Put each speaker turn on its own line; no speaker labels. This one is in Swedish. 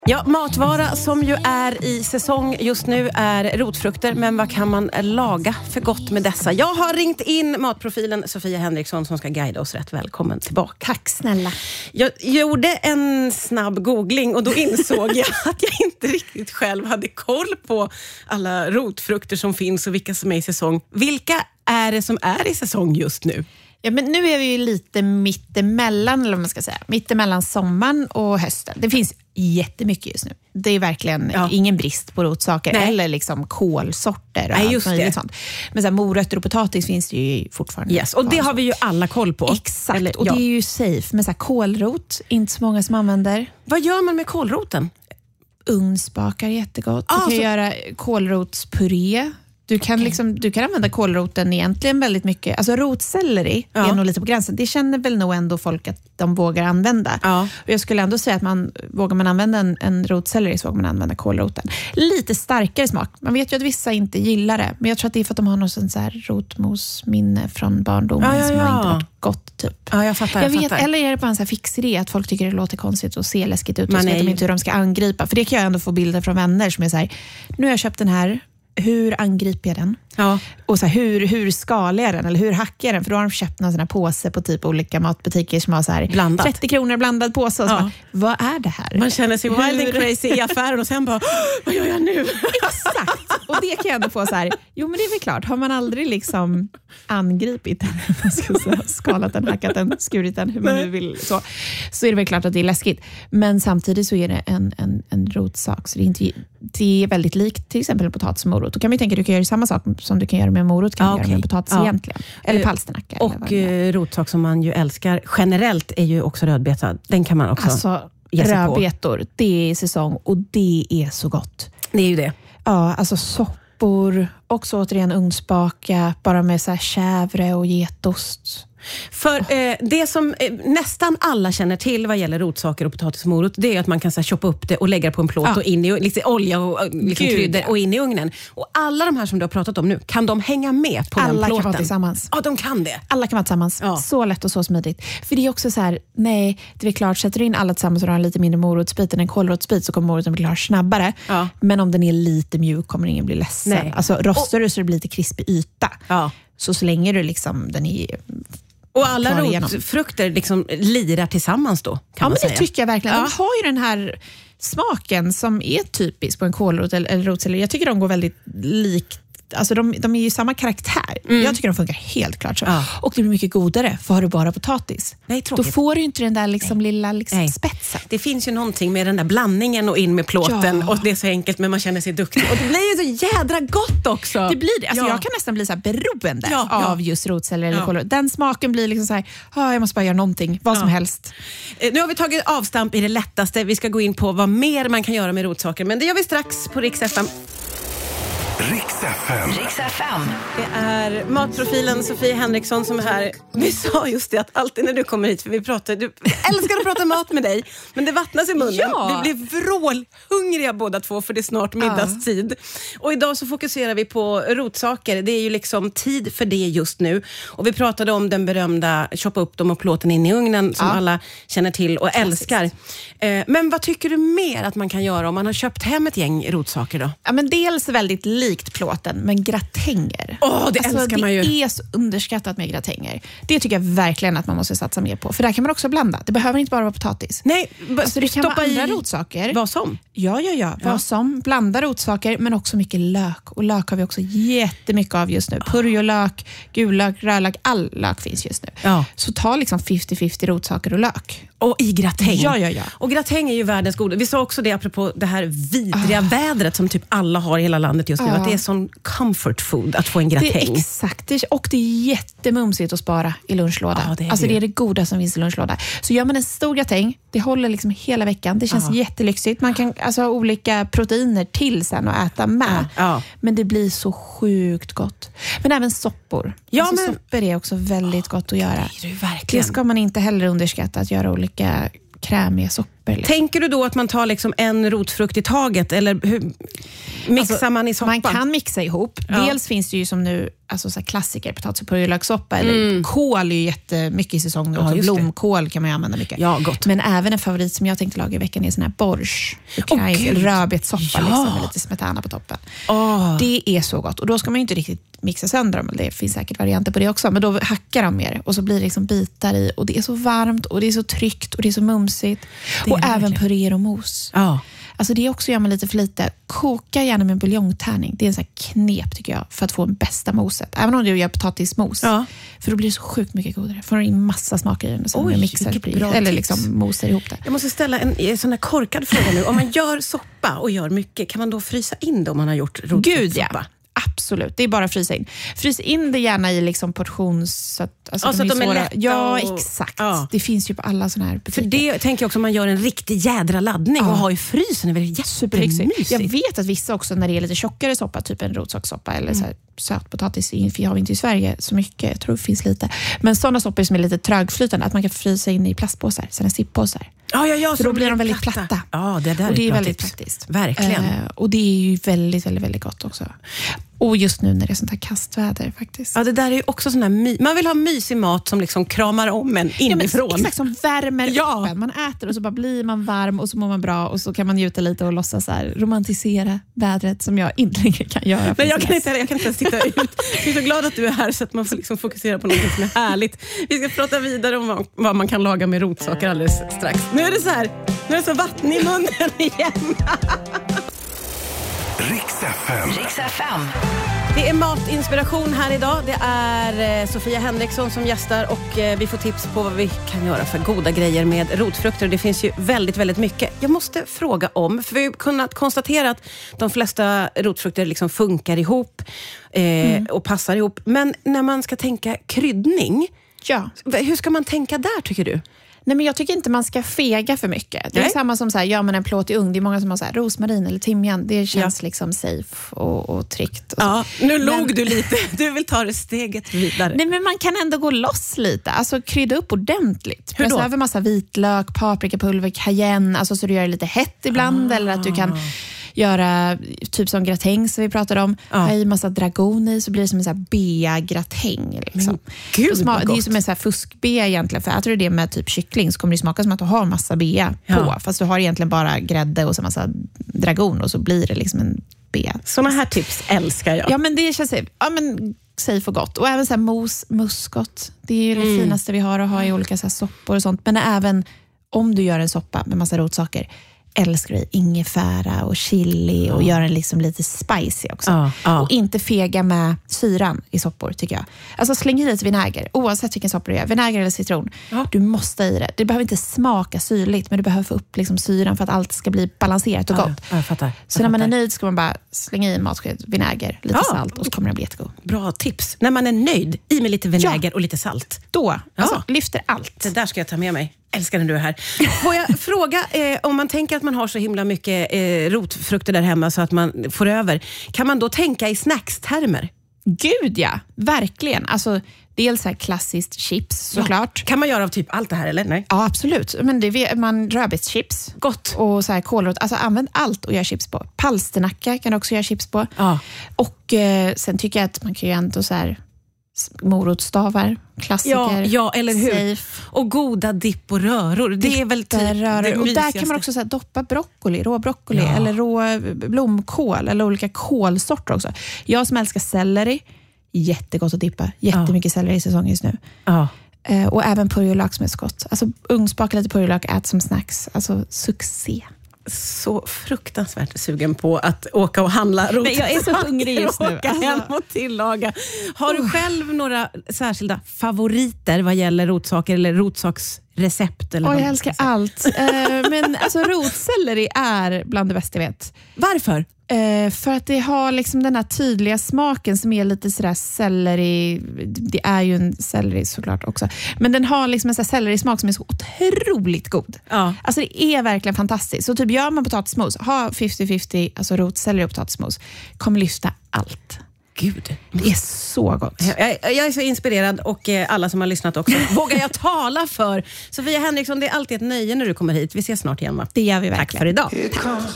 Ja, matvara som ju är i säsong just nu är rotfrukter, men vad kan man laga för gott med dessa? Jag har ringt in matprofilen Sofia Henriksson som ska guida oss rätt. Välkommen tillbaka.
Tack snälla.
Jag gjorde en snabb googling och då insåg jag att jag inte riktigt själv hade koll på alla rotfrukter som finns och vilka som är i säsong. Vilka är det som är i säsong just nu?
Ja, men nu är vi ju lite mittemellan, eller vad man ska säga. Mittemellan sommaren och hösten. Det finns jättemycket just nu. Det är verkligen ingen brist på rotsaker. Nej. Eller liksom kolsorter och allt möjligt sånt. Men så här, morötter och potatis finns det ju fortfarande.
Yes, och det har vi ju alla koll på.
Exakt, eller, och det är ju safe. Men så här, kålrot, inte så många som använder.
Vad gör man med kålroten?
Ugnsbakar jättegott. Du kan göra kålrotspuré. Du kan använda kålroten egentligen väldigt mycket. Alltså rotselleri är nog lite på gränsen. Det känner väl nog ändå folk att de vågar använda. Ja. Och jag skulle ändå säga att vågar man använda en rotselleri så vågar man använda kålroten. Lite starkare smak. Man vet ju att vissa inte gillar det. Men jag tror att det är för att de har något sånt så här rotmosminne från barndomen som har inte varit gott typ.
Ja, jag fattar.
Eller är det bara en sån här fixidé att folk tycker det låter konstigt och ser läskigt ut och så vet de inte hur de ska angripa. För det kan jag ändå få bilder från vänner som är så här, nu har jag köpt den här. Hur angriper jag den? Ja. Och så här, hur skalar jag den? Eller hur hackar jag den? För då har de köpt någon sån här påse på typ olika matbutiker som har så här blandat. 30 kronor blandad påse. Och så bara, vad är det här?
Man känner sig wild and crazy i affären och sen bara, vad gör jag nu?
Exakt. Och det kan jag ändå få så här, jo men det är väl klart. Har man aldrig liksom angripit den, man ska säga, skalat den, hackat den, skurit den, hur man nu vill så är det väl klart att det är läskigt. Men samtidigt så är det en rotsak. Så det är väldigt likt till exempel potatis och morot. Då kan vi tänka att du kan göra samma sak som du kan göra med morot kan du göra med potatis egentligen. Eller palsternacka.
Och rotsak som man ju älskar generellt är ju också rödbeta. Den kan man också ge sig på.
Rödbetor, det är säsong och det är så gott.
Det är ju det.
Ja, alltså soppor, också återigen ugnsbaka, bara med så här chèvre och getost.
För det som nästan alla känner till vad gäller rotsaker och potatis och morot, det är att man kan så här, choppa upp det och lägga det på en plåt och in i liksom, olja och liksom, kryddor och in i ugnen. Och alla de här som du har pratat om nu, kan de hänga med på
alla
den plåten?
Alla kan vara tillsammans.
Ja, de kan det.
Alla kan vara tillsammans. Ja. Så lätt och så smidigt. För det är också så här, nej, det är klart, sätter du in alla tillsammans och du har en lite mindre morotsbit än en kålrotsbit så kommer moroten bli klar snabbare. Ja. Men om den är lite mjuk kommer ingen bli ledsen. Nej. Alltså rostar du så det blir lite krispig yta. Ja. Så länge du liksom den är...
Och alla rotfrukter liksom lirar tillsammans då, kan man säga.
Det tycker jag verkligen. De har ju den här smaken som är typisk på en kålrot eller rotselleri. Jag tycker de går väldigt likt. Alltså de är ju samma karaktär. Jag tycker de funkar helt klart så. Ja. Och det blir mycket godare för har du bara potatis. Nej, då får du inte den där liksom lilla liksom spetsen.
Det finns ju någonting med den där blandningen och in med plåten och det är så enkelt men man känner sig duktig. Och det blir ju så jädra gott också.
Det blir det. Alltså jag kan nästan bli så här beroende av just rotselleri eller kålrot. Den smaken blir liksom så här, jag måste bara göra någonting, vad som helst.
Nu har vi tagit avstamp i det lättaste. Vi ska gå in på vad mer man kan göra med rotsaker. Men det gör vi strax på Rix FM.
Rix FM.
Det är matprofilen Sofia Henriksson som är här. Vi sa just det att alltid när du kommer hit, för vi älskar att prata mat med dig, men det vattnas i munnen. Ja. Vi blir vrålhungriga båda två för det är snart middagstid. Och idag så fokuserar vi på rotsaker. Det är ju liksom tid för det just nu. Och vi pratade om den berömda choppa upp dem och plåten in i ugnen som alla känner till och älskar. Men vad tycker du mer att man kan göra om man har köpt hem ett gäng rotsaker då?
Ja, men dels väldigt likt plåten, men gratänger.
Det älskar man ju.
Det är så underskattat med gratänger. Det tycker jag verkligen att man måste satsa mer på. För där kan man också blanda. Det behöver inte bara vara potatis.
Nej,
alltså det kan vara andra rotsaker.
Vad som?
Ja. Vad som. Blanda rotsaker, men också mycket lök. Och lök har vi också jättemycket av just nu. Purjolök, gullök, rödlök. All lök finns just nu. Ja. Så ta liksom 50-50 rotsaker och lök.
Och i gratäng.
Ja.
Och gratäng är ju världens goda. Vi sa också det apropå det här vidriga vädret som typ alla har i hela landet just nu. Att det är sån comfort food att få en gratäng.
Det är exakt. Och det är jättemumsigt att spara i lunchlåda. Det är det goda som finns i lunchlåda. Så gör man en stor gratäng, det håller liksom hela veckan. Det känns jättelyxigt. Man kan ha olika proteiner till sen och äta med. Men det blir så sjukt gott. Men även soppor. Soppor är också väldigt gott att göra.
Det är det verkligen.
Det ska man inte heller underskatta, att göra olika krämiga soppor. ypperligt.
Tänker du då att man tar liksom en rotfrukt i taget, eller hur mixar man i soppan?
Man kan mixa ihop. Dels finns det ju som nu så här klassiker, potatis och purjolökssoppa, eller kål är ju jättemycket i säsong nu. Blomkål kan man ju använda mycket.
Ja, gott.
Men även en favorit som jag tänkte laga i veckan är sån här borsch, eller rödbetssoppa liksom, med lite smetana på toppen. Det är så gott. Och då ska man ju inte riktigt mixa sönder dem. Det finns säkert varianter på det också. Men då hackar de mer och så blir det liksom bitar i. Och det är så varmt och det är så tryggt och det är så mumsigt. Och även puréer och mos. Alltså det också gör man lite för lite. Koka gärna med en buljongtärning. Det är en sån här knep tycker jag för att få en bästa moset. Även om du gör potatismos. För då blir det så sjukt mycket godare. Får du in massa smaker i den och sen mixar eller liksom moser ihop det.
Jag måste ställa en sån här korkad fråga nu. Om man gör soppa och gör mycket, kan man då frysa in det om man har gjort rotfruktsoppa?
Gud ja. Absolut, det är bara att frysa in. Frys in det gärna i liksom portions... Så att de är lätta. Ja, exakt. Det finns ju på alla såna här butiker.
För det tänker jag också, om man gör en riktig jädra laddning och har i frysen, är väl jättemysigt.
Jag vet att vissa också, när det är lite tjockare soppa, typ en rotsaksoppa eller så här sötpotatis, har vi inte i Sverige så mycket, jag tror det finns lite. Men sådana soppor som är lite trögflytande, att man kan frysa in i plastpåsar, sådana sippåsar.
Så
då blir de väldigt platta.
Ja, det där
och det är väldigt
tips.
praktiskt.
Verkligen.
Och det är ju väldigt, väldigt, väldigt gott också. Och just nu när det är sånt här kastväder faktiskt.
Ja, det där är ju också sån här man vill ha mysig mat som liksom kramar om en inifrån.
Exakt, som värmer upp en. Man äter och så bara blir man varm och så mår man bra och så kan man njuta lite och låtsas så här, romantisera vädret som jag inte längre kan göra.
Men jag kan inte sitta ut. Jag är så glad att du är här så att man får liksom fokusera på något som är härligt. Vi ska prata vidare om vad man kan laga med rotsaker alldeles strax. Nu är det så här, nu är det så vatten i munnen igen.
Riks FM.
Det är matinspiration här idag. Det är Sofia Henriksson som gästar och vi får tips på vad vi kan göra för goda grejer med rotfrukter. Det finns ju väldigt, väldigt mycket. Jag måste fråga om, för vi har kunnat konstatera att de flesta rotfrukter liksom funkar ihop och passar ihop. Men när man ska tänka kryddning, hur ska man tänka där tycker du?
Nej, men jag tycker inte man ska fega för mycket. Det är samma som så här, gör man en plåt i ugn. Det är många som har så här, rosmarin eller timjan. Det känns liksom safe och tryggt. Och
nu låg du lite. Du vill ta det steget vidare.
Nej, men man kan ändå gå loss lite. Alltså krydda upp ordentligt.
Hur då?
Pressa över massa vitlök, paprikapulver, cayenne. Alltså så du gör det lite hett ibland. Eller att du kan göra typ som gratäng som vi pratade om. Ha i massa dragon i så blir det som en sån här bea-gratäng. Liksom.
Gud,
det är som en sån här fuskbea egentligen. För äter du det med typ kyckling så kommer det smaka som att du har massa bea på. Fast du har egentligen bara grädde och så massa dragon och så blir det liksom en bea.
Såna här tips älskar jag.
Ja, men det känns safe och gott. Och även så här muskot. Det är ju det finaste vi har att ha i olika så här soppor och sånt. Men även om du gör en soppa med massa rotsaker, älskar du ingefära och chili och gör den liksom lite spicy också. Och inte fega med syran i soppor tycker jag. Alltså släng i lite vinäger, oavsett vilken soppa du gör. Vinäger eller citron. Du måste i det. Det behöver inte smaka syrligt, men du behöver få upp liksom syran för att allt ska bli balanserat och gott.
Jag fattar.
Så när man är nöjd ska man bara slänga i en matsked vinäger, lite salt och så kommer den bli jättegod.
Bra tips. När man är nöjd, i med lite vinäger och lite salt.
Då lyfter allt.
Det där ska jag ta med mig. Älskar när du är här. Får jag fråga, om man tänker att man har så himla mycket rotfrukter där hemma så att man får över. Kan man då tänka i snackstermer?
Gud ja, verkligen. Alltså dels här klassiskt chips såklart.
Kan man göra av typ allt det här eller? Nej?
Ja, absolut. Men man rödbetschips.
Gott.
Och så här kålrot. Alltså använd allt och gör chips på. Palsternacka kan du också göra chips på. Och sen tycker jag att man kan ju ändå så här morotstavar, klassiker.
Ja, eller hur?
Safe.
Och goda dipp och röror. Det är väl typ det mysigaste.
Och där kan man också så här, doppa rå broccoli eller rå blomkål eller olika kålsorter också. Jag som älskar selleri, jättegott att dippa. Jättemycket selleri i säsongen just nu. Och även purjolök som är så gott. Alltså ugnsbaka lite purjolök, ät som snacks. Alltså succé.
Så fruktansvärt sugen på att åka och handla rotsaker.
Nej, jag är så hungrig just nu.
Åka hem och tillaga. Har du själv några särskilda favoriter vad gäller rotsaker eller rotsaksrecept? Eller
jag älskar allt. Men alltså rotselleri är bland det bästa jag vet.
Varför?
För att det har liksom den här tydliga smaken som är lite sådär selleri. Det är ju en selleri såklart också. Men den har liksom en sån här sellerismak som är så otroligt god. Alltså det är verkligen fantastiskt. Så typ gör man potatismos, ha 50-50, alltså rotselleri och potatismos, kommer lyfta allt.
Gud,
det är så gott.
Jag är så inspirerad och alla som har lyssnat också. Vågar jag tala för Sofia Henriksson, det är alltid ett nöje när du kommer hit. Vi ses snart igen, va?
Det gör vi verkligen.
Tack för idag.